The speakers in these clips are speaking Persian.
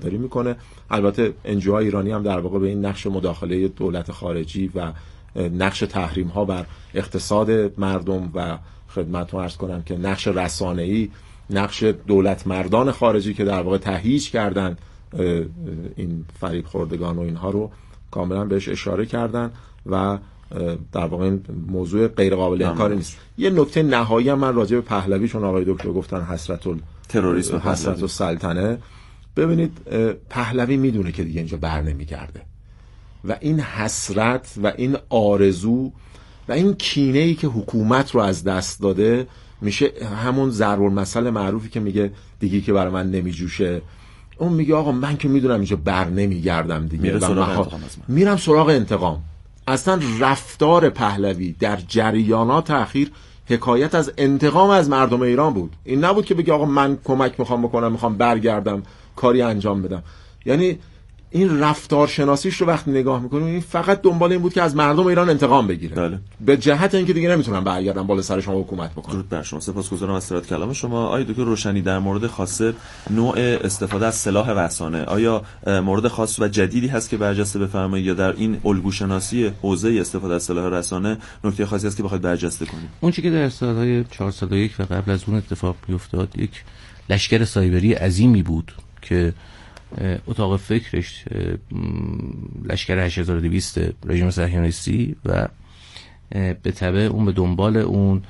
داری میکنه. البته انجوهای ایرانی هم در واقع به این نقش مداخله دولت خارجی و نقش تحریم ها بر اقتصاد مردم و خدمتتون عرض کنم که نقش رسانه‌ای، نقش دولت مردان خارجی که در واقع تهییج کردن این فریب خوردگان و اینها رو کاملا بهش اشاره کردن و در واقع این موضوع غیر قابل انکار نیست. یه نکته نهایی هم من راجع به پهلوی، چون آقای دکتر گفتن حسرت التروریسم، حسرت السلطنه، ببینید پهلوی میدونه که دیگه اینجا بر نمیگرده و این حسرت و این آرزو و این کینه‌ای که حکومت رو از دست داده میشه همون ضرب المثل معروفی که میگه دیگه که برای من نمیجوشه. اون میگه آقا من که میدونم اینجا بر نمیگردم دیگه و میرم سراغ انتقام. اصلا رفتار پهلوی در جریانات اخیر حکایت از انتقام از مردم ایران بود. این نبود که بگه آقا من کمک میخوام بکنم، میخوام برگردم کاری انجام بدم. یعنی این رفتار شناسیش رو وقتی نگاه میکنیم این فقط دنبال این بود که از مردم ایران انتقام بگیره. بله. به جهت اینکه دیگه نمیتونن برگردن بالا سر شما حکومت بکنن. درود بر شما. سپاسگزارم از سرات کلام شما. آقای دکتر روشنی، در مورد خاصه نوع استفاده از سلاح رسانه، آیا مورد خاص و جدیدی هست که برجسته بفرمایید یا در این الگو شناسی حوزه استفاده از سلاح رسانه نکته خاصی هست که بخواید برجسته کنید؟ اون چیزی که در سالهای 401 و قبل از اون اتفاق میافتاد یک لشکر سایبری عظیمی بود که اتاق فکرش لشکر 8200 رژیم صهیونیستی و به تبع اون به دنبال اون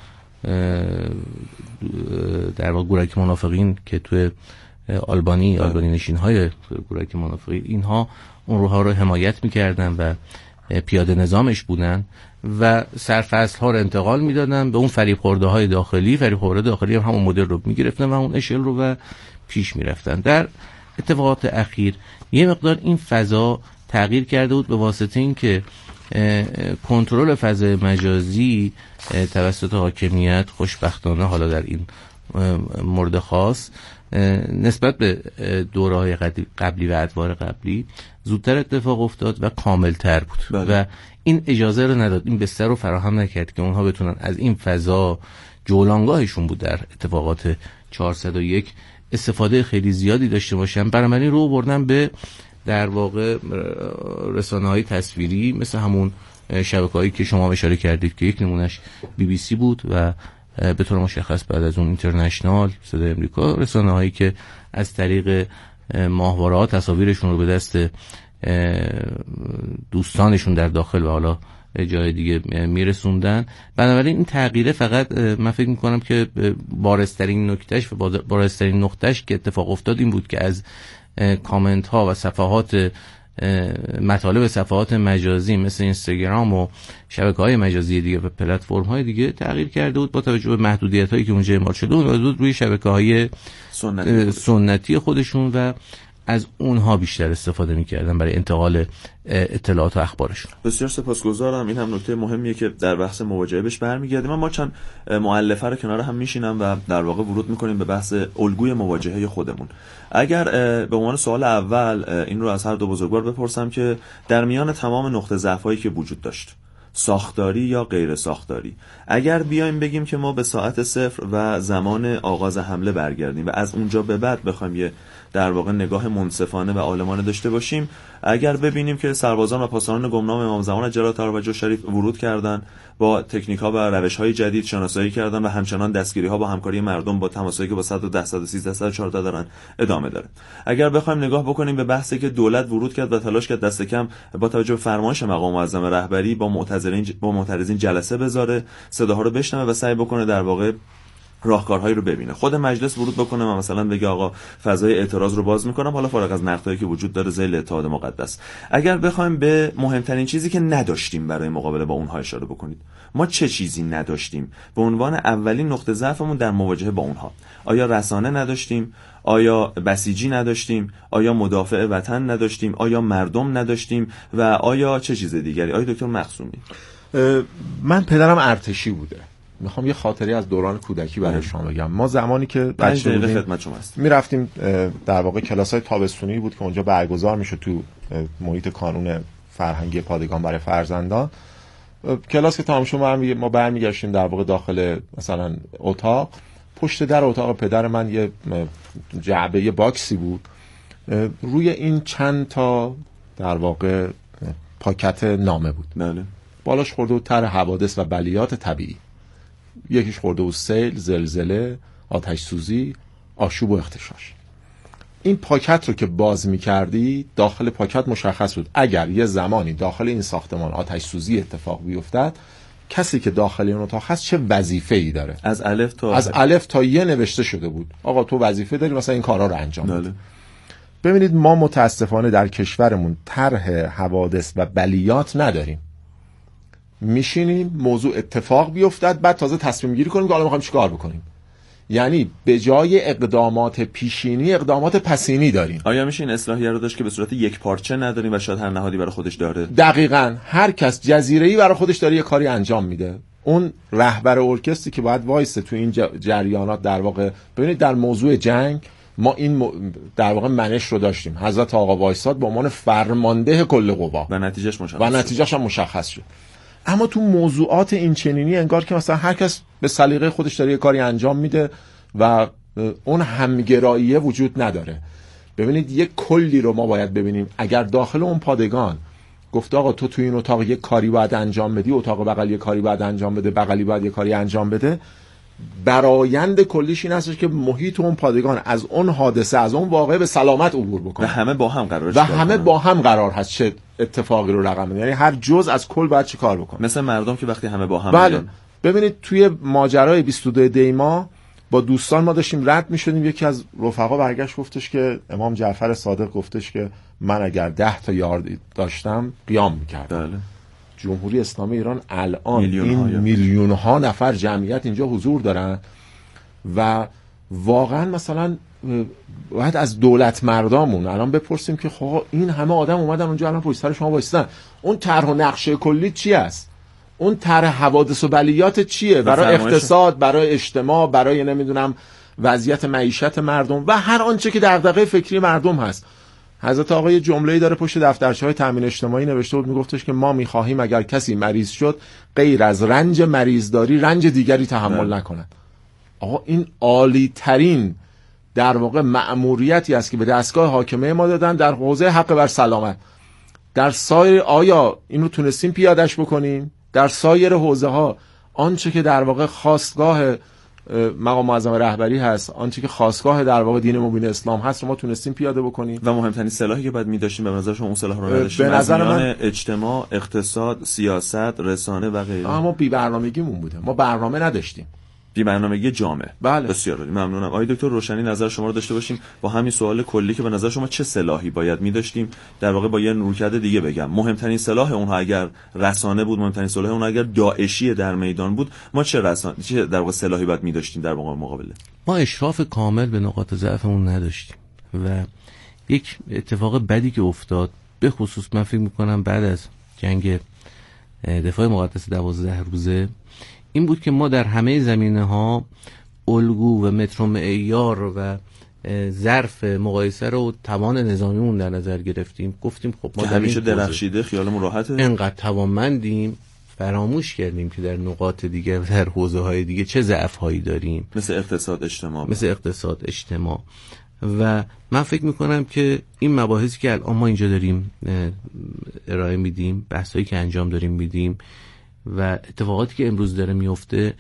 در واقع گروهک منافقین که توی آلبانی نشین‌های گروهک منافقین، اینها اون روها رو حمایت می‌کردن و پیاده نظامش بودن و سرفصل‌ها رو انتقال میدادن به اون فریب‌خورده‌های داخلی. فریب‌خورده داخلی هم همون مدل رو می‌گرفتن و اون اشل رو و پیش می‌رفتن. در اتفاقات اخیر یه مقدار این فضا تغییر کرده بود به واسطه این که کنترل فضای مجازی توسط حاکمیت خوشبختانه حالا در این مورد خاص نسبت به دوره‌های قبلی و ادوار قبلی زودتر اتفاق افتاد و کاملتر بود. بله. و این اجازه رو نداد، این بستر رو فراهم نکرد که اونها بتونن از این فضا جولانگاهشون بود در اتفاقات 401 استفاده خیلی زیادی داشته باشن. بنابراین رو بردن به در واقع رسانه‌های تصویری مثل همون شبکه‌هایی که شما اشاره کردید که یک نمونهش BBC بود و به طور مشخص بعد از اون اینترنشنال، صدای امریکا، رسانه‌هایی که از طریق ماهواره‌ها تصاویرشون رو به دست دوستانشون در داخل و حالا جای دیگه میرسوندن. بنابراین این تغییره فقط من فکر میکنم که بارزترین نکتهش و بارزترین نقطهش که اتفاق افتاد این بود که از کامنت ها و صفحات مطالب صفحات مجازی مثل اینستاگرام و شبکه‌های مجازی دیگه و پلتفرم‌های دیگه تغییر کرده بود با توجه به محدودیت‌هایی که اونجا اعمال شده بود روی شبکه‌های سنتی خودشون و از اونها بیشتر استفاده می‌کردن برای انتقال اطلاعات و اخبارشون. بسیار سپاسگزارم. این هم نکته مهمیه که در بحث مواجهه بهش برمیگردیم. ما چند مؤلفه رو کنار هم میشینم و در واقع ورود می‌کنیم به بحث الگوی مواجهه خودمون. اگر به عنوان سوال اول این رو از هر دو بزرگوار بپرسم که در میان تمام نقطه ضعف‌هایی که وجود داشت، ساختاری یا غیر ساختاری، اگر بیایم بگیم که ما به ساعت صفر و زمان آغاز حمله برگردیم و از اونجا به بعد بخوایم یه در واقع نگاه منصفانه و عالمانه داشته باشیم، اگر ببینیم که سربازان و پاسداران گمنام امام زمان عجل توجه شریف ورود کردن، با تکنیک‌ها و روش‌های جدید شناسایی کردن و همچنان دستگیری‌ها با همکاری مردم با تماسایی که با 110 113 114 دارن ادامه داره. اگر بخوایم نگاه بکنیم به بحثی که دولت ورود کرد و تلاش کرد دست کم با توجه به فرمایش مقام معظم رهبری با معترضین جلسه بذاره، صداها رو بشنوه و سعی بکنه در واقع راهکارهایی رو ببینه، خود مجلس ورود بکنه و مثلا بگه آقا فضای اعتراض رو باز میکنم، حالا فارغ از نقدایی که وجود داره ذیل اتحاد مقدس. اگر بخوایم به مهمترین چیزی که نداشتیم برای مقابله با اونها اشاره بکنید، ما چه چیزی نداشتیم به عنوان اولین نقطه ضعفمون در مواجهه با اونها؟ آیا رسانه نداشتیم؟ آیا بسیجی نداشتیم؟ آیا مدافع وطن نداشتیم؟ آیا مردم نداشتیم؟ و آیا چه چیز دیگری؟ آیا دکتر مقسومی؟ من پدرم ارتشی بوده. میخوام یه خاطری از دوران کودکی برای شما بگم. ما زمانی که بچه بودیم میرفتیم در واقع کلاس‌های تابستونی بود که اونجا برگزار میشد تو محیط کانون فرهنگی پادگان برای فرزندان. کلاس که تمام شد ما برمیگشتیم در واقع داخل مثلا اتاق. پشت در اتاق پدر من یه جعبه باکسی بود روی این چند تا در واقع پاکت نامه بود. بله. بالاش خورده بود طرح حوادث و بلیات طبیعی، یکیش خورده بود سیل، زلزله، آتش سوزی، آشوب و اغتشاش. این پاکت رو که باز می‌کردی داخل پاکت مشخص بود اگر یه زمانی داخل این ساختمان آتش سوزی اتفاق بیفتد کسی که داخل این اتاق هست چه وظیفه‌ای داره. از الف تا ی نوشته شده بود آقا تو وظیفه داری مثلا این کارا رو انجام بده. بله. ببینید ما متاسفانه در کشورمون طرح حوادث و بلیات نداریم. میشینیم موضوع اتفاق بیفتد بعد تازه تصمیم گیری کنیم که حالا می‌خوایم چیکار بکنیم. یعنی به جای اقدامات پیشینی اقدامات پسینی داریم. آیا میشه این اصلاحیه رو داشت که به صورت یک پارچه نداریم و شاید هر نهادی برای خودش داره؟ دقیقاً هر کس جزیره‌ای برای خودش داره یه کاری انجام میده. اون رهبر ارکستری که باید وایسه تو این جریانات در واقع ببینید در موضوع جنگ ما این در واقع منش رو داشتیم. حضرت آقا وایساد به عنوان فرمانده کل قوا و نتیجهش هم مشخص شد. اما تو موضوعات این چنینی انگار که مثلا هر کس به سلیقه خودش داره یه کاری انجام میده و اون همگراییه وجود نداره. ببینید یک کلی رو ما باید ببینیم. اگر داخل اون پادگان گفت آقا تو این اتاق یه کاری باید انجام بدی، اتاق بغل یه کاری باید انجام بده، بغلی باید یه کاری انجام بده، برآیند کلیش این هستش که محیط اون پادگان از اون حادثه از اون واقعه به سلامت عبور بکنه و همه با هم قرار هست چه اتفاقی رو رقم بده. یعنی هر جزء از کل باید چه کار بکنه. مثل مردم که وقتی همه با هم بله. ببینید توی ماجرای 22 دیما با دوستان ما داشتیم رد می‌شدیم، یکی از رفقا برگشت گفتش که امام جعفر صادق گفتش که من اگر 10 تا یار داشتم قیام می‌کردم. بله. جمهوری اسلامی ایران الان میلیون ها نفر جمعیت اینجا حضور دارن و واقعا مثلا باید از دولت مردامون الان بپرسیم که خب این همه آدم اومدن اونجا الان پشت سر شما وایسادن، اون طرح و نقشه کلی چی است؟ اون طرح حوادث و بلیات چیه برای اقتصاد، برای اجتماع، برای نمیدونم وضعیت معیشت مردم و هر آنچه که دغدغه فکری مردم هست. حضرت آقا یه جمله‌ای داره پشت دفترچه‌های تامین اجتماعی نوشته بود، میگفتش که ما می‌خواهیم اگر کسی مریض شد غیر از رنج مریضداری رنج دیگری تحمل نکند. آقا این عالی ترین در واقع مأموریتی است که به دستگاه حاکمه ما دادن در حوزه حق بر سلامت. در سایر آیا این رو تونستیم پیاده‌اش بکنیم؟ در سایر حوزه‌ها آنچه که در واقع خواستگاه مقام معظم رهبری هست، آنچه که خواستگاه در واقع دین مبین اسلام هست رو ما تونستیم پیاده بکنیم. و مهمترین سلاحی که باید می‌داشتیم به نظر شما اون سلاح رو نداشتیم؟ به نظر من اجتماع، اقتصاد، سیاست، رسانه و غیره. اما بی‌برنامگیمون بوده. ما برنامه نداشتیم. بی‌برنامگی جامع. بله. بسیار عالی، ممنونم. آقای دکتر روشنی نظر شما رو داشته باشیم با همین سوال کلی که به نظر شما چه سلاحی باید می‌داشتیم؟ در واقع با یه رویکرد دیگه بگم، مهمترین سلاح اونها اگر رسانه بود، مهمترین سلاح اونها اگر داعشی در میدان بود، ما چه در واقع سلاحی باید می‌داشتیم در واقع مقابله؟ ما اشراف کامل به نقاط ضعفمون نداشتیم و یک اتفاق بدی که افتاد، به خصوص من فکر می‌کنم بعد از جنگ دفاع مقدس 12 روزه، این بود که ما در همه زمینه‌ها الگو و متر و معیار و ظرف مقایسه رو توان نظامیمون در نظر گرفتیم. گفتیم خب ما همیشه درخشیده، خیالمون راحته، اینقدر توانمندیم، فراموش کردیم که در نقاط دیگه و در حوزه‌های دیگه چه ضعف‌هایی داریم، مثل اقتصاد اجتماع. و من فکر میکنم که این مباحثی که الان ما اینجا داریم ارائه میدیم، بحثایی که انجام داریم میدیم و اتفاقاتی که امروز داره میفته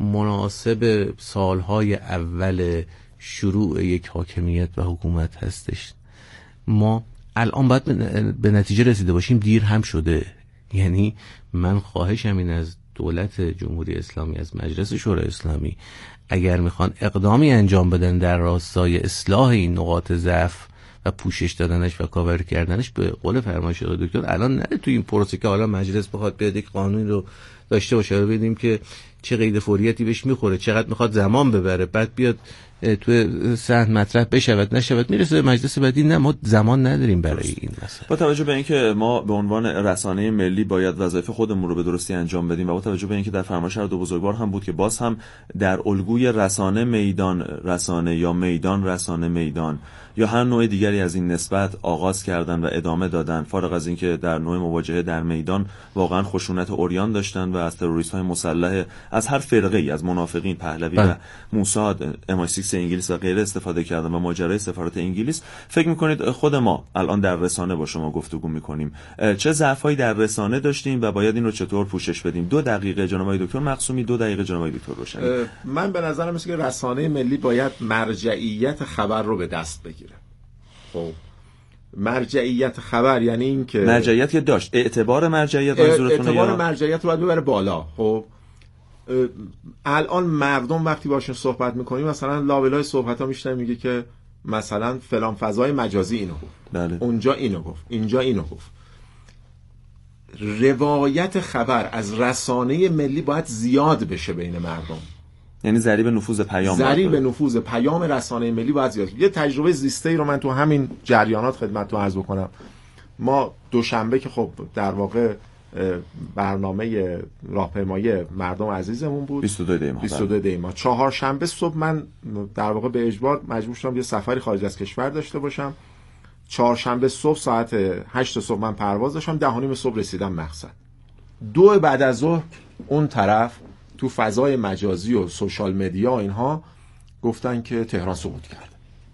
مناسب سالهای اول شروع یک حاکمیت و حکومت هستش. ما الان باید به نتیجه رسیده باشیم، دیر هم شده. یعنی من خواهشم این از دولت جمهوری اسلامی، از مجلس شورای اسلامی، اگر میخوان اقدامی انجام بدن در راستای اصلاح این نقاط ضعف و پوشش دادنش و کاور کردنش، به قول فرمایش آقای دکتر الان نره تو این پروسه که حالا مجلس بخواد بیاد یک قانون رو داشته باشه رو ببینیم که چه قید فوریتی بهش میخوره، چقدر میخواد زمان ببره، بعد بیاد تو صحن مطرح بشود نشود، میرسه به مجلس بعدی. نه، ما زمان نداریم برای این مسئله. با توجه به اینکه ما به عنوان رسانه ملی باید وظایف خودمون رو به درستی انجام بدیم و با توجه به اینکه در فرمایش هر دو بزرگوار هم بود که باز هم در الگوی رسانه میدان رسانه یا میدان رسانه میدان یا هر نوع دیگری از این نسبت آغاز کردن و ادامه دادن، فارغ از اینکه در نوع مواجهه در میدان واقعا خشونت عریان داشتن و از تروریست‌های مسلح از هر فرقه‌ای، از منافقین، پهلوی و موساد، MI6 انگلیس و غیره استفاده کردن و ماجرای سفارت انگلیس. فکر می‌کنید خود ما الان در رسانه با شما گفتگو می‌کنیم چه ضعف‌هایی در رسانه داشتیم و باید این رو چطور پوشش بدیم؟ 2 دقیقه جناب دکتر مقصومی، 2 دقیقه جناب دکتر روشنی. من به نظرم میاد که رسانه ملی باید مرجعیت خبر رو به دست بگیره. خب مرجعیت خبر یعنی این که مرجعیت که داشت، اعتبار مرجعیت منظورتونه؟ اعتبار مرجعیت رو باید ببره بالا. خب الان مردم وقتی باشون صحبت میکنیم مثلا لابلای صحبت‌ها میشنم میگه که مثلا فلان فضای مجازی اینو گفت، بله. اونجا اینو گفت، اینجا اینو گفت. روایت خبر از رسانه ملی باید زیاد بشه بین مردم، یعنی ضریب نفوذ پیام، ضریب نفوذ پیام رسانه ملی باید زیاد بشه. یه تجربه زیسته‌ای رو من تو همین جریانات خدمتتون عرض بکنم. ما دوشنبه که خب در واقع برنامه راهپیمایی مردم عزیزمون بود 22 دی ماه، چهارشنبه صبح من در واقع به اجبار مجبور شدم یه سفری خارج از کشور داشته باشم. چهارشنبه صبح ساعت 8 صبح من پرواز داشتم، 10:30 صبح رسیدم مقصد. 2 بعد از ظهر اون طرف تو فضای مجازی و سوشال مدیا اینها گفتن که تهران سقوط کرد.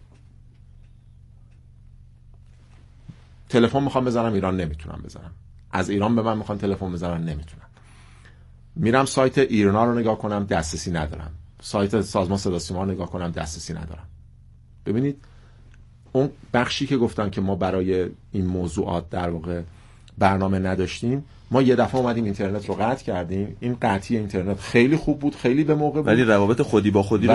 تلفن میخوام بزنم ایران نمیتونم بزنم، از ایران به من میخوان تلفن بزنن نمیتونم. میرم سایت ایرنا رو نگاه کنم دسترسی ندارم، سایت سازمان صدا سیما رو نگاه کنم دسترسی ندارم. ببینید اون بخشی که گفتن که ما برای این موضوعات در واقع برنامه نداشتیم، ما یه دفعه اومدیم اینترنت رو قطع کردیم. این قطعی اینترنت خیلی خوب بود، خیلی به موقع بود، ولی روابط خودی با خودی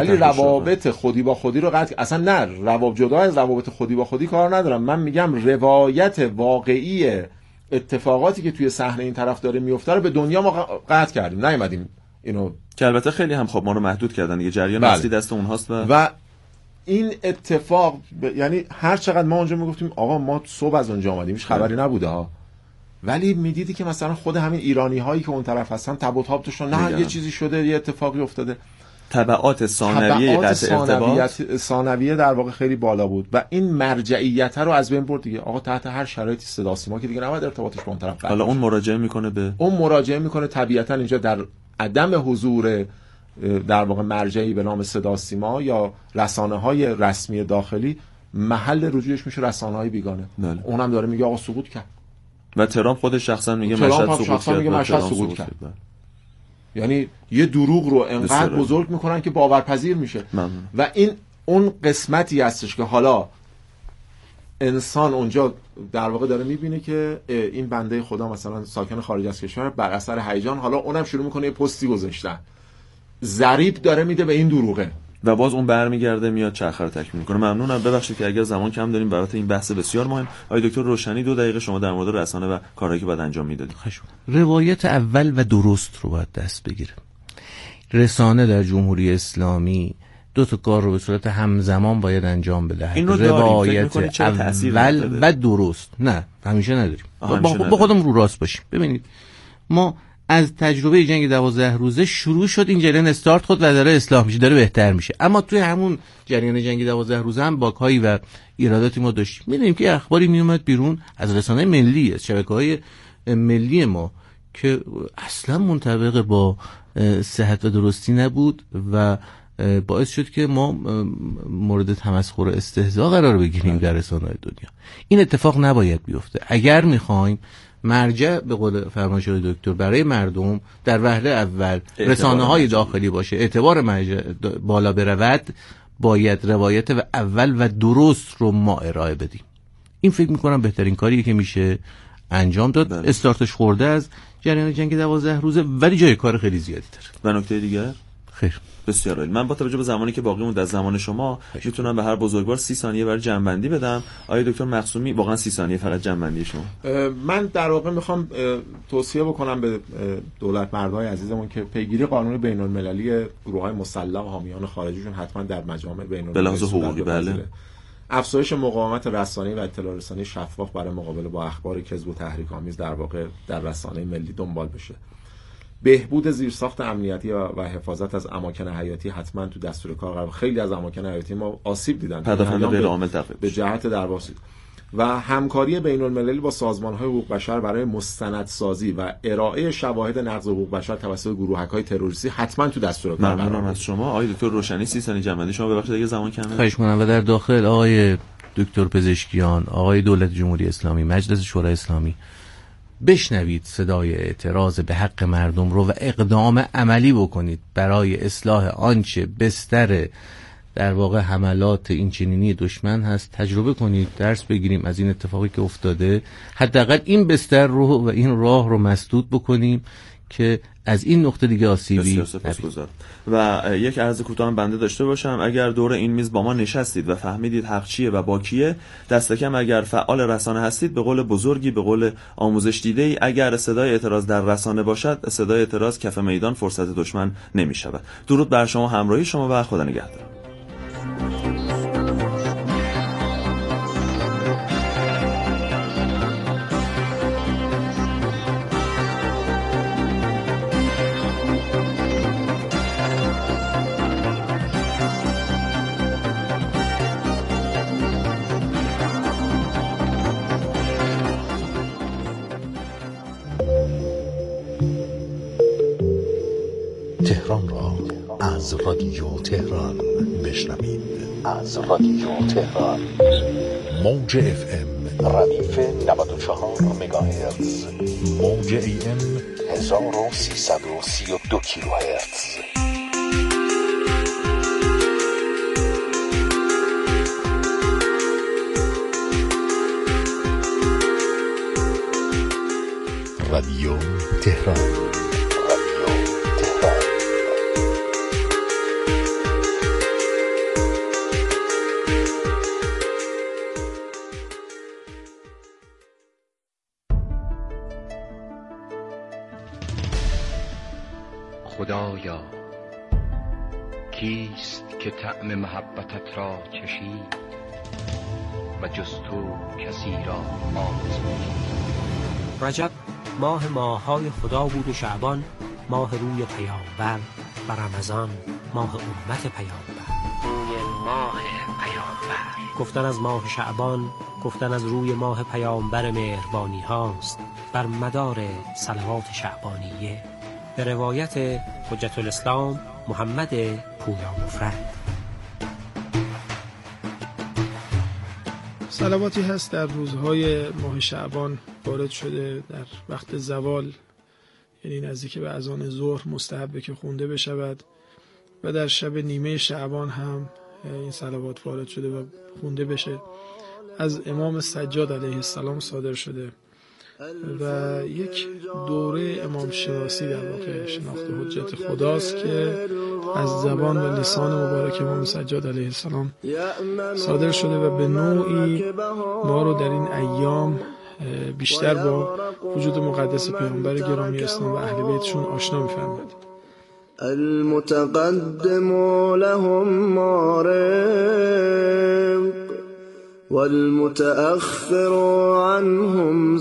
رو قطع اصلا نه روابط جدا از روابط خودی با خودی کار ندارم. من میگم روایت واقعی اتفاقاتی که توی صحنه این طرف داره میفته رو به دنیا ما قطع کردیم، نیومدیم اینو، که البته خیلی هم خب ما رو محدود کردن دیگه، جریان اصلی دست اونهاست و این اتفاق یعنی هر چقدر ما اونجا میگفتیم آقا ما صبح از اونجا اومدیم هیچ خبری نبوده ها، ولی میدیدی که مثلا خود همین ایرانی هایی که اون طرف هستن تب و تاب توشون نه یه چیزی شده، یه اتفاقی افتاده. تبعات ثانویه قطع ارتباط ثانویه در واقع خیلی بالا بود و این مرجعیت رو از بین برد دیگه. آقا تحت هر شرایطی صدا سیما که دیگه نباید ارتباطش با اون طرف قطع. حالا اون مراجعه میکنه طبیعتا اینجا در عدم حضور در واقع مرجعی به نام صدا سیما یا رسانه‌های رسمی داخلی، محل رجوعش میشه رسانه‌های بیگانه. اونم داره میگه آقا سقوط کرد و ترامپ خودش شخصا میگه مشهد سقوط کرد. یعنی یه دروغ رو انقدر بزرگ میکنن که باورپذیر میشه. و این اون قسمتی هستش که حالا انسان اونجا در واقع داره میبینه که این بنده خدا مثلا ساکن خارج از کشور بر اثر هیجان حالا اونم شروع میکنه یه پستی گذاشتن، ضریب داره میده به این دروغه و باز اون برمیگرده میاد چرخه رو تکمیل میکنه. ممنونم، ببخشید که اگر زمان کم داریم برات این بحث بسیار مهم. آقای دکتر روشنی 2 دقیقه شما در مورد رسانه و کارهایی که باید انجام میدادید. روایت اول و درست رو باید دست بگیره. رسانه در جمهوری اسلامی 2 تا کار رو به صورت همزمان باید انجام بده. روایت اول و درست نه همیشه نداریم. با خودمون رو راست باشیم. ببینید ما از تجربه جنگ 12 روزه شروع شد، این جریان استارت خود و داره اصلاح میشه، داره بهتر میشه، اما توی همون جریان جنگ 12 روزه هم باگ‌هایی و ایراداتی ما داشتیم. می‌دونیم که اخباری میومد بیرون از رسانه ملی، از شبکه‌های ملی ما که اصلا منطبق با صحت و درستی نبود و باعث شد که ما مورد تمسخر و استهزاء قرار بگیریم در رسانه‌های دنیا. این اتفاق نباید بیفته. اگر می‌خوایم مرجع به قول فرمایش دکتر برای مردم در وهله اول رسانه‌های داخلی باشه، اعتبار مرجع بالا برود، باید روایت و اول و درست رو ما ارائه بدیم. این فکر می‌کنم بهترین کاریه که میشه انجام داد. استارتش خورده از جریان جنگ 12 روزه، ولی جای کار خیلی زیادی داره. و نکته دیگر؟ خیر. بسیار عالی. من با توجه به زمانی که باقی مونده از زمان شما میتونم به هر بزرگوار 30 ثانیه برای جمع‌بندی بدم. آقای دکتر مقصومی واقعا 30 ثانیه فقط جمع‌بندی شما. من در واقع میخوام توصیه بکنم به دولت مردای عزیزمون که پیگیری قانون بین‌المللی گروه‌های مسلح و حامیان خارجیشون حتما در مجامع بین‌المللی به لحاظ حقوقی بله. افزایش مقاومت رسانه‌ای و اطلاع رسانی شفاف برای مقابله با اخبار کذب و تحریک‌آمیز در واقع در رسانه ملی دنبال بشه. بهبود زیرساخت امنیتی و حفاظت از اماکن حیاتی حتما تو دستور کار قرار. خیلی از اماکن حیاتی ما آسیب دیدن پدافند غیر عامل به جهت در واقع و همکاری بین‌المللی با سازمان‌های حقوق بشر برای مستندسازی و ارائه شواهد نقض حقوق بشر توسط گروهک‌های تروریستی حتما تو دستورات قرار ممنونم از شما آقای دکتر روشنی. 30 ثانیه جمع‌بندی شما، ببخشید دیگه زمان کمه. خواهش می‌کنم. و در داخل آقای دکتر پزشکیان، آقای دولت جمهوری اسلامی، مجلس شورای اسلامی، بشنوید صدای اعتراض به حق مردم رو و اقدام عملی بکنید برای اصلاح آنچه بستر در واقع حملات این چنینی دشمن هست. تجربه کنید، درس بگیریم از این اتفاقی که افتاده، حداقل این بستر رو و این راه رو مسدود بکنیم که از این نقطه دیگه آسیبی نبینیم. و یک عرض کوتاه بنده داشته باشم، اگر دور این میز با ما نشستید و فهمیدید حق چیه و با کیه، دست کم اگر فعال رسانه هستید، به قول بزرگی، به قول آموزش دیده‌ای، اگر صدای اعتراض در رسانه باشد، صدای اعتراض کف میدان فرصت دشمن نمی‌شود. درود بر شما، همراهی شما و خدا نگهدار. تهران را از رادیو تهران بشنوید. از رادیو تهران موج FM ردیف 94 مگاهرتز، موج AM 1332 کیلوهرتز. رادیو تهران. خدایا کیست که طعم محبتت را چشید و جز تو کسی را آزمود. رجب ماه ماه‌های خدا بود و شعبان ماه روی پیامبر و رمضان ماه امت پیامبر. روی ماه پیامبر گفتن از ماه شعبان، گفتن از روی ماه پیامبر مهربانی هاست بر مدار صلوات شعبانیه. به روایت حجت الاسلام محمد پویا مفرد. صلواتی هست در روزهای ماه شعبان وارد شده در وقت زوال، یعنی نزدیک به اذان ظهر مستحبه که خونده بشود و در شب نیمه شعبان هم این صلوات وارد شده و خونده بشه. از امام سجاد علیه السلام صادر شده و یک دوره امام شناسی در واقع شناخت حجت خداست که از زبان و لسان مبارک امام سجاد علیه السلام صادر شده و به نوعی ما رو در این ایام بیشتر با وجود مقدس پیامبر گرامی اسلام و اهل بیتشون آشنا می‌فرماید. المتقدم لهم مارق والمتأخر عنهم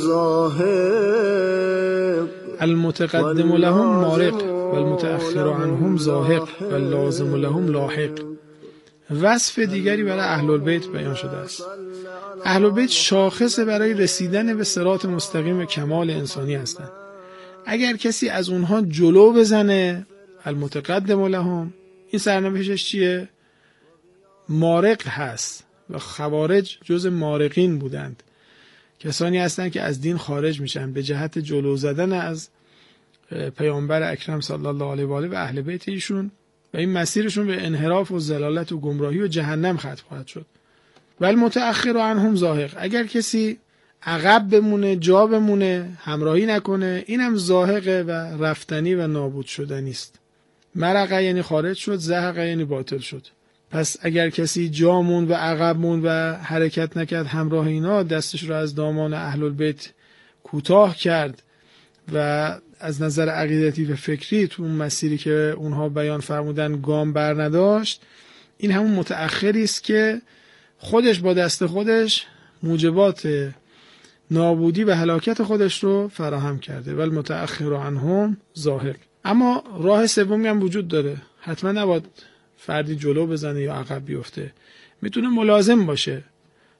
زاهق. المتقدم لهم مارق والمتأخر عنهم زاهق واللازم لهم لاحق. وصف دیگری برای اهل البیت بیان شده است. اهل البیت شاخص برای رسیدن به صراط مستقیم کمال انسانی هستند. اگر کسی از اونها جلو بزنه، المتقدم لهم، این سرنوشتش چیه؟ مارق هست و خوارج جز مارقین بودند. کسانی هستند که از دین خارج میشن به جهت جلو زدن از پیامبر اکرم صلی الله علیه و آله و اهل بیت ایشون و این مسیرشون به انحراف و ضلالت و گمراهی و جهنم ختم خواهد شد. ولی متأخر عنهم زاهق، اگر کسی عقب بمونه، جا بمونه، همراهی نکنه، اینم زاهقه و رفتنی و نابود شدنی است. مرقه یعنی خارج شد، زهقه یعنی باطل شد. پس اگر کسی جا موند و عقب موند و حرکت نکرد همراه اینا، دستش رو از دامان اهل البیت کوتاه کرد و از نظر عقیدتی و فکری تو اون مسیری که اونها بیان فرمودن گام بر نداشت، این همون متأخری است که خودش با دست خودش موجبات نابودی و هلاکت خودش رو فراهم کرده. ولی متأخر عنهم ظاهر. اما راه سومی هم وجود داره. حتما نباید فردی جلو بزنه یا عقب بیفته. میتونه ملازم باشه.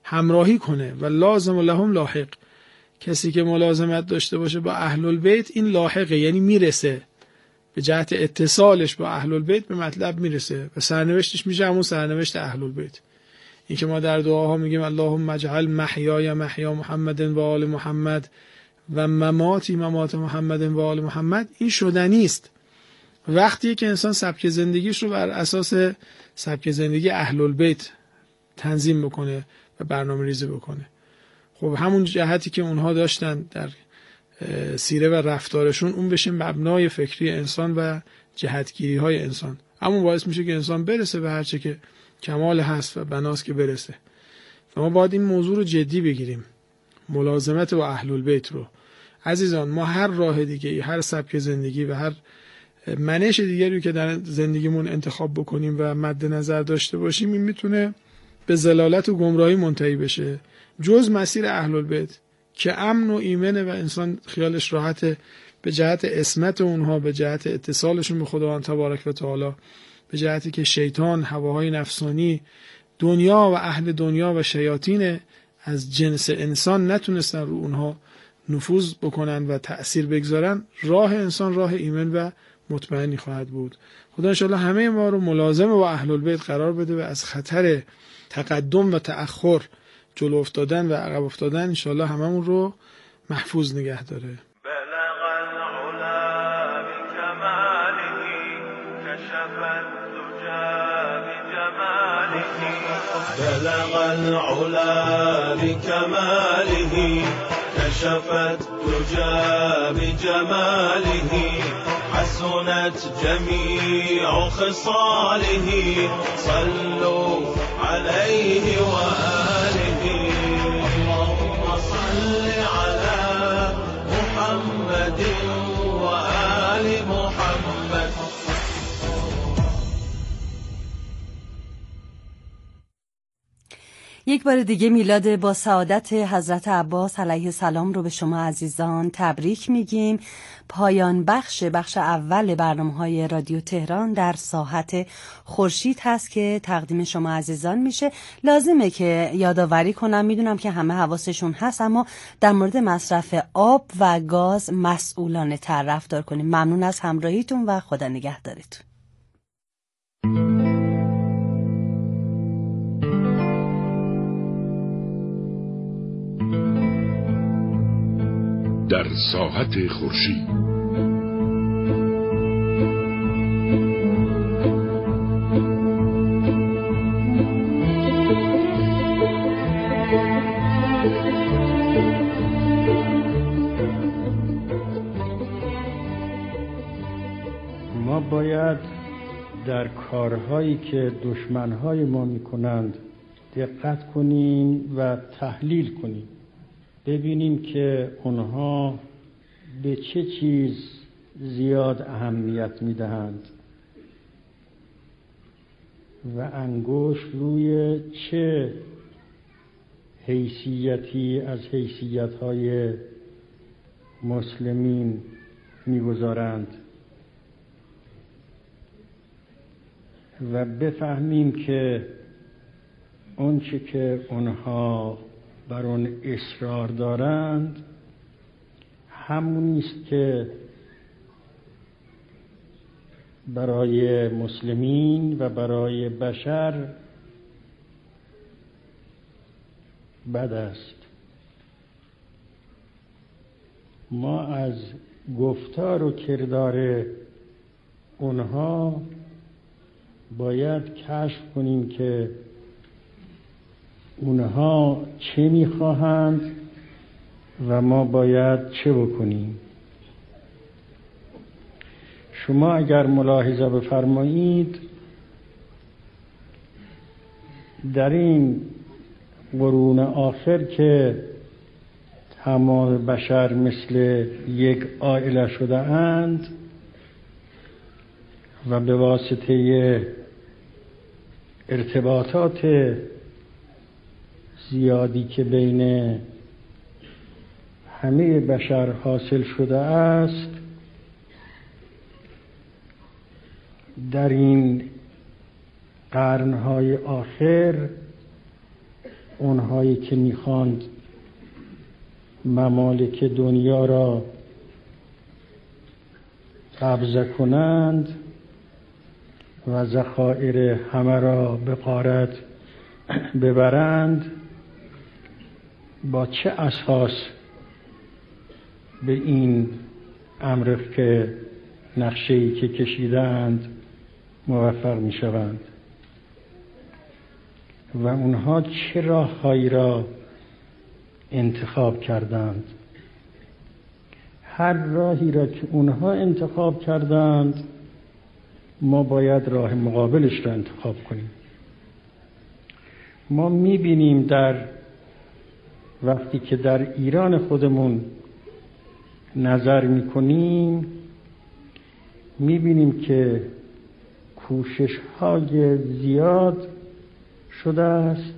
همراهی کنه و لازم لهم لاحق. کسی که ملازمت داشته باشه با اهل البیت این لاحقه، یعنی میرسه به جهت اتصالش با اهل البیت به مطلب میرسه و سرنوشتش میشه همون سرنوشت اهل البیت. این که ما در دعاها میگیم اللهم اجعل محیای محیا محمد و آل محمد و مماتی ممات محمد و آل محمد، این شدنی است. وقتی که انسان سبک زندگیش رو بر اساس سبک زندگی اهل البیت تنظیم بکنه و برنامه ریزی بکنه. خب همون جهتی که اونها داشتن در سیره و رفتارشون، اون بشه مبنای فکری انسان و جهتگیری های انسان. همون باعث میشه که انسان برسه به هرچه که کمال هست و بناست که برسه. و ما باید این موضوع رو جدی بگیریم، ملازمت با اهل البیت رو. عزیزان، ما هر راه دیگه، هر سبک زندگی و هر منش دیگری که در زندگیمون انتخاب بکنیم و مد نظر داشته باشیم، این میتونه به ضلالت و گمراهی منتهی بشه، جز مسیر اهل البیت که امن و ایمنه و انسان خیالش راحته به جهت عصمت اونها، به جهت اتصالشون به خداوند تبارک و تعالی، به جهتی که شیطان، هواهای نفسانی، دنیا و اهل دنیا و شیاطین از جنس انسان نتونستن رو اونها نفوذ بکنن و تأثیر بگذارن. راه انسان راه ایمن و مطمئنی خواهد بود. خدا انشاءالله همه ما رو ملازم با اهل البیت قرار بده و از خطر تقدم و تأخر، جلو افتادن و عقب افتادن، انشاءالله هممون رو محفوظ نگه داره. بلغ العلا بكماله كشف الدجى بجماله حسنت جميع خصاله صلوا عليه وآله اللهم صل على محمد وآل محمد. یک بار دیگه میلاد با سعادت حضرت عباس علیه السلام رو به شما عزیزان تبریک میگیم. پایان بخش اول برنامه‌های رادیو تهران در ساحت خورشید هست که تقدیم شما عزیزان میشه. لازمه که یادآوری کنم، میدونم که همه حواسشون هست، اما در مورد مصرف آب و گاز مسئولانه تر رفتار کنیم. ممنون از همراهیتون و خدا نگهدارتون. در ساحت خورشید ما باید در کارهایی که دشمنهای ما میکنند دقت کنیم و تحلیل کنیم، ببینیم که اونها به چه چیز زیاد اهمیت میدهند و انگشت روی چه حیثیتی از حیثیت‌های مسلمین میگذارند و بفهمیم که اون چه که اونها بر اون اصرار دارند همونی است که برای مسلمین و برای بشر بد است. ما از گفتار و کردار اونها باید کشف کنیم که اونها چه میخواهند و ما باید چه بکنیم. شما اگر ملاحظه بفرمایید در این قرون آخر که تمام بشر مثل یک عائله شده اند و به واسطه ارتباطات زیادی که بین همه بشر حاصل شده است، در این قرنهای آخر اونهایی که میخواند ممالک دنیا را قبضه کنند و ذخایر همه را به غارت ببرند، با چه اساس به این امر که نقشه‌ای که کشیدند موفق می شوند و اونها چه راههایی را انتخاب کردند؟ هر راهی را که اونها انتخاب کردند ما باید راه مقابلش را انتخاب کنیم. ما می‌بینیم در وقتی که در ایران خودمون نظر می‌کنیم می‌بینیم که کوشش‌های زیاد شده است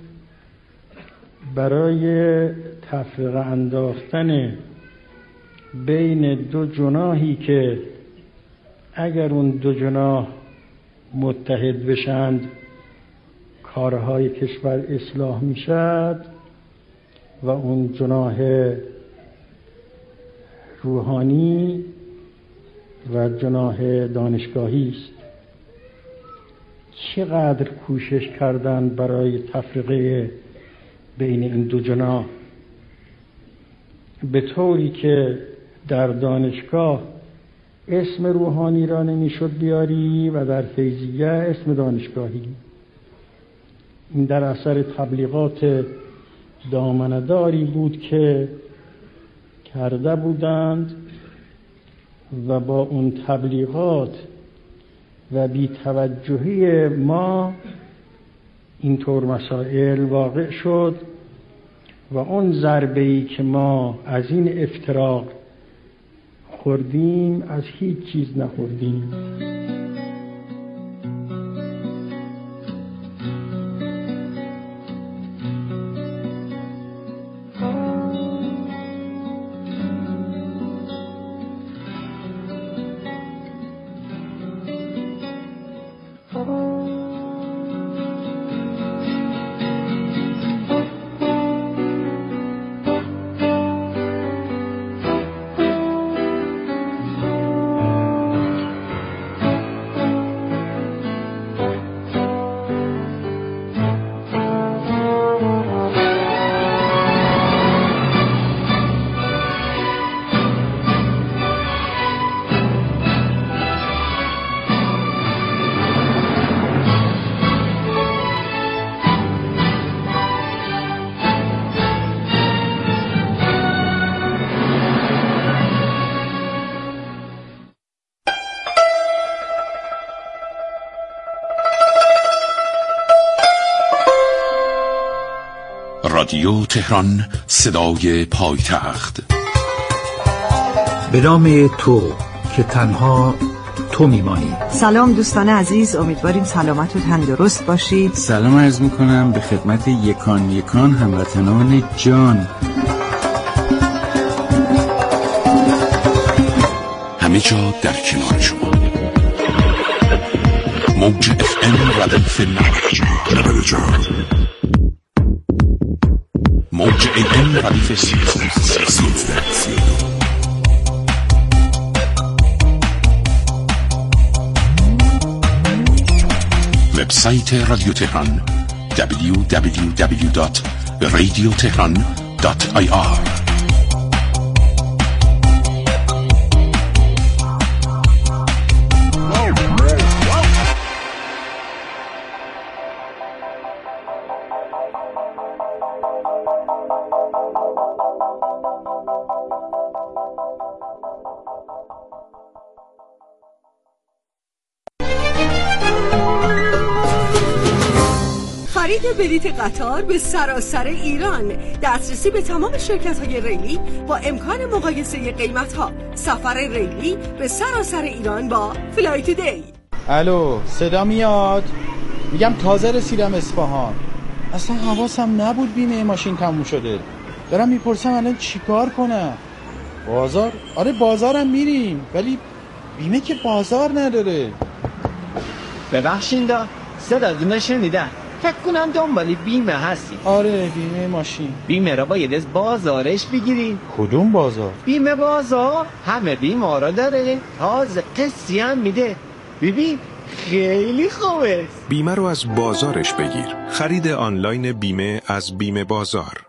برای تفرقه انداختن بین دو جناحی که اگر اون دو جناح متحد بشند کارهای کشور اصلاح میشد و اون جناح روحانی و جناح دانشگاهی است. چقدر کوشش کردن برای تفرقه بین این دو جناح، به طوری که در دانشگاه اسم روحانی را نمیشد بیاری و در فیضیه اسم دانشگاهی. این در اثر تبلیغات دامنه‌داری بود که کرده بودند و با اون تبلیغات و بی‌توجهی ما اینطور مسائل واقع شد و اون ضربه‌ای که ما از این افتراق خوردیم از هیچ چیز نخوردیم. رادیو تهران، صدای پایتخت. به نام تو که تنها تو میمانی. سلام دوستان عزیز، امیدواریم سلامت و تندرست باشید. سلام عرض میکنم به خدمت یکان یکان هموطنان جان. همه جا در کنار شما. موج FM ردیف 90. موج AM ردیف 13. وبسایت رادیو تهران www.radiotehran.ir. خرید بلیت قطار به سراسر ایران، دسترسی به تمام شرکت‌های ریلی با امکان مقایسه قیمت‌ها، سفر ریلی به سراسر ایران با فلای تودی. الو، صدا میاد؟ میگم تازه رسیدم اصفهان، اصلا حواسم نبود بیمه ماشین تموم شده. دارم میپرسم الان چیکار کنم؟ بازار؟ آره بازارم میریم، ولی بیمه که بازار نداره. ببخشید صداتون رو شنیدم، فکر کنم دنبال بیمه هستی. آره بیمه ماشین. بیمه را باید از بازارش بگیری. کدوم بازار؟ بیمه بازار همه بیمه را داره، تازه قسطی هم میده. ببین خیلی خوبه. بیمه رو از بازارش بگیر. خرید آنلاین بیمه از بیمه بازار.